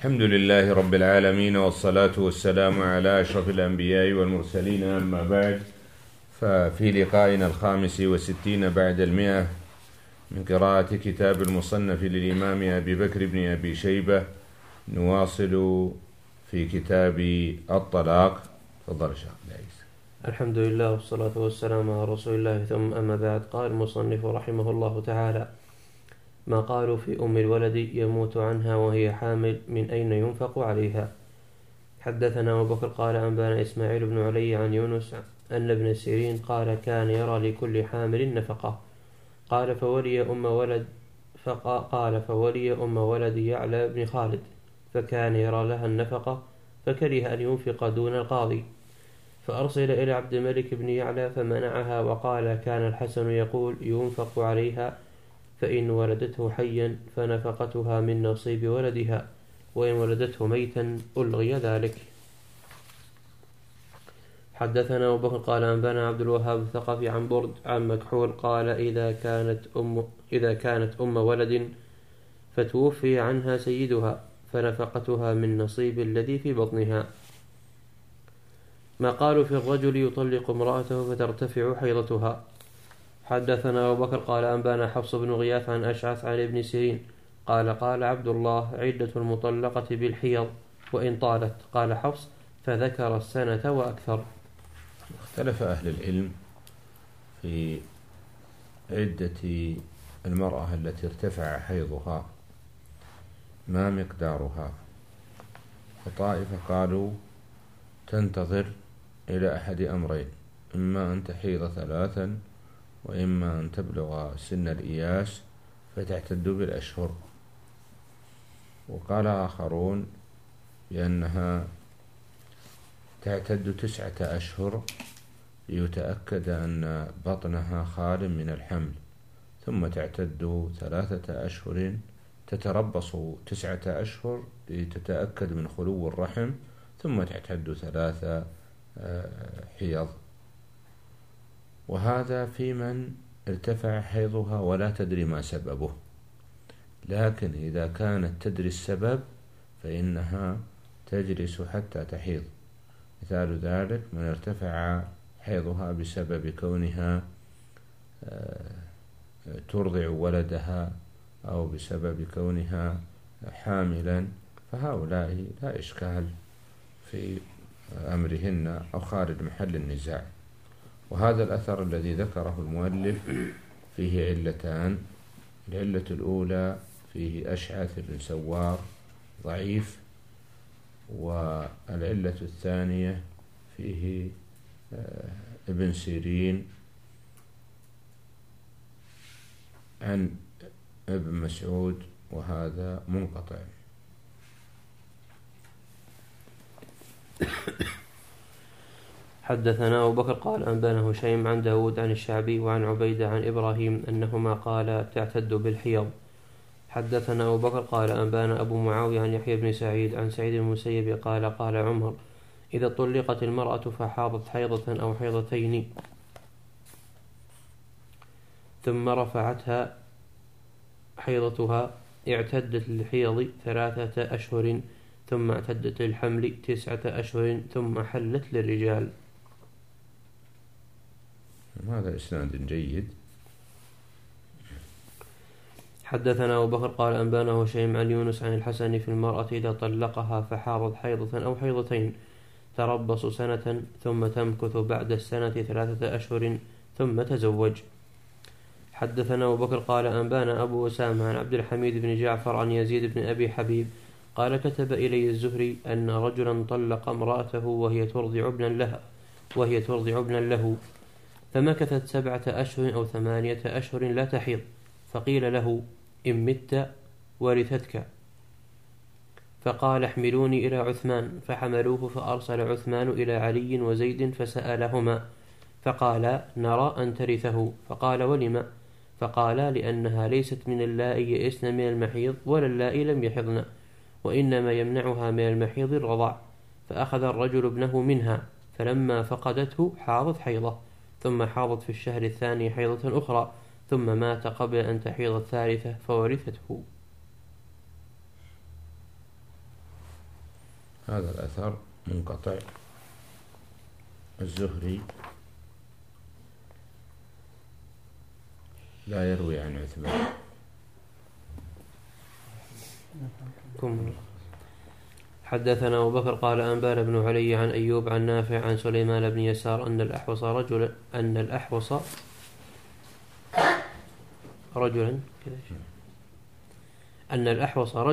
الحمد لله رب العالمين، والصلاة والسلام على أشرف الأنبياء والمرسلين، أما بعد. ففي لقائنا 65 بعد 100 من قراءة كتاب المصنف للإمام أبي بكر بن أبي شيبة، نواصل في كتاب الطلاق. تفضل شيخ العيسى. الحمد لله والصلاة والسلام على رسول الله، ثم أما بعد. قال المصنف رحمه الله تعالى: ما قالوا في أم الولد يموت عنها وهي حامل، من أين ينفق عليها؟ حدثنا أبو بكر قال أنبانا إسماعيل بن علي عن يونس أن ابن سيرين قال كان يرى لكل حامل نفقة. قال فولي أم ولد يعلى بن خالد، فكان يرى لها النفقة، فكره أن ينفق دون القاضي، فأرسل إلى عبد الملك بن يعلى فمنعها، وقال كان الحسن يقول ينفق عليها، فإن ولدته حيا فنفقتها من نصيب ولدها، وإن ولدته ميتا ألغي ذلك. حدثنا أبو بكر قال أنبانا عبد الوهاب الثقفي عن برد عن مكحول قال إذا كانت أم ولد فتوفي عنها سيدها، فنفقتها من نصيب الذي في بطنها. ما قالوا في الرجل يطلق امرأته فترتفع حيضتها. حدثنا أبو بكر قال أنبانا حفص بن غياث عن أشعث عن ابن سيرين قال عبد الله عدة المطلقة بالحيض وإن طالت. قال حفص فذكر السنة وأكثر. اختلف أهل العلم في عدة المرأة التي ارتفع حيضها، ما مقدارها. فطائفة قالوا تنتظر إلى أحد أمرين: إما أن تحيض 3، وإما أن تبلغ سن الإياس فتعتد بالأشهر. وقال آخرون بأنها تعتد 9 أشهر ليتأكد أن بطنها خال من الحمل، ثم تعتد 3 أشهر، تتربص 9 أشهر لتتأكد من خلو الرحم، ثم تعتد 3 حيض. وهذا في من ارتفع حيضها ولا تدري ما سببه، لكن إذا كانت تدري السبب فإنها تجلس حتى تحيض. مثال ذلك من ارتفع حيضها بسبب كونها ترضع ولدها أو بسبب كونها حاملا، فهؤلاء لا إشكال في أمرهن أو خارج محل النزاع. وهذا الأثر الذي ذكره المؤلف فيه علتان: العلة الأولى فيه أشعث بن سوار ضعيف، والعلة الثانية فيه ابن سيرين عن ابن مسعود، وهذا منقطع. حدثنا أبو بكر قال أنبانا هشيم عن داود عن الشعبي وعن عبيدة عن إبراهيم أنهما قال تعتد بالحيض. حدثنا أبو بكر قال أنبانا أبو معاوية عن يحيى بن سعيد عن سعيد المسيب قال عمر إذا طلقت المرأة فحاضت حيضة أو حيضتين ثم رفعتها حيضتها اعتدت للحيض 3 أشهر، ثم اعتدت للحمل 9 أشهر، ثم حلت للرجال. هذا إسناد جيد. حدثنا أبو بكر قال أنبانا هشيم عن يونس عن الحسن في المرأة إذا طلقها فحاضت حيضة أو حيضتين تربص سنة، ثم تمكث بعد السنة 3 أشهر، ثم تزوج. حدثنا أبو بكر قال أنبانا أبو أسامة عن عبد الحميد بن جعفر عن يزيد بن أبي حبيب قال كتب إلي الزهري أن رجلا طلق امرأته وهي ترضع ابنا له، فمكثت 7 أشهر أو 8 أشهر لا تحيض، فقيل له إن مت ورثتك، فقال احملوني إلى عثمان، فحملوه، فأرسل عثمان إلى علي وزيد فسألهما، فقالا نرى أن ترثه. فقال ولم؟ فقالا لأنها ليست من اللائي يئسن من المحيض ولا اللائي لم يحضن، وإنما يمنعها من المحيض الرضع. فأخذ الرجل ابنه منها، فلما فقدته حاضت حيضة، ثم حاضت في الشهر الثاني حيضة أخرى، ثم مات قبل أن تحيض الثالثة فورثته. هذا الأثر منقطع. الزهري لا يروي عن عثمان. حدثنا أبو بكر قال أنبانا بن علي عن أيوب عن نافع عن سليمان بن يسار أن الأحوص رجلا